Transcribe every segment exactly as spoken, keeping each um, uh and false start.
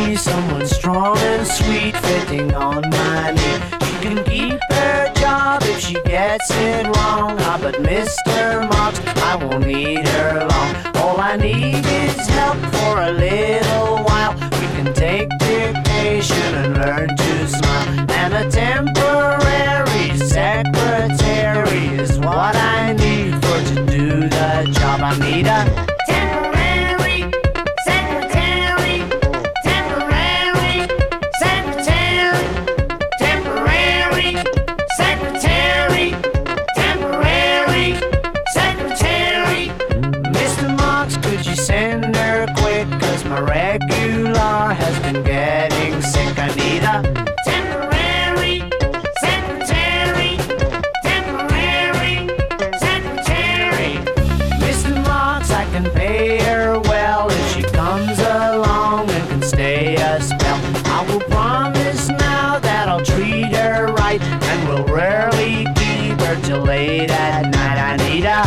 be someone strong and sweet, fitting on my knee. She can keep her job if she gets it wrong. Ah, but Mister Marks, I won't need her long. All I need is help for a little while. We can take dictation and learn to smile. And a temporary secretary is what I need for to do the job. I need a temporary secretary, temporary secretary, temporary secretary, temporary secretary. Mister Marks, could you send her quick? Cause my regular has been getting sick. I need a temporary secretary, temporary secretary. Mister Marks, I can pay her well if she comes along and can stay a spell. I will promise now that I'll treat her right, and will rarely keep her till late at night. I need a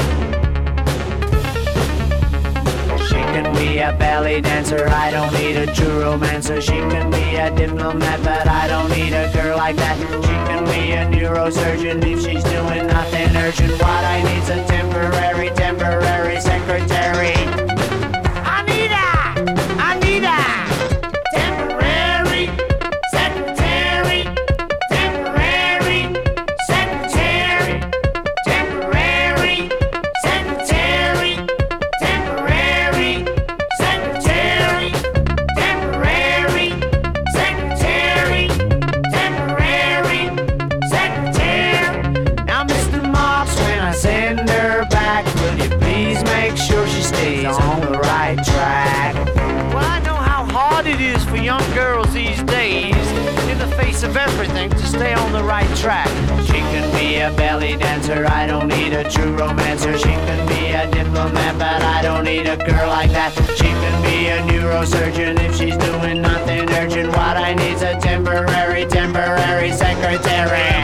She can be a belly dancer, I don't need a true romancer. She can be a diplomat, but I don't need a girl like that. She can be a neurosurgeon if she's doing nothing urgent. What I need's a temporary, temporary secretary. I need a, I need a temporary secretary, temporary secretary, temporary secretary, temporary secretary, temporary secretary, temporary secretary. Now, Mister Marks, when I send her back, will you please make sure she stays on the right track? Well, I know how hard it is for young girls these days, in the face of everything, to stay on the right track. She can be a belly dancer, I don't need a true romancer. She can be a diplomat, but I don't need a girl like that. She can be a neurosurgeon if she's doing nothing urgent. What I need's a temporary, temporary secretary.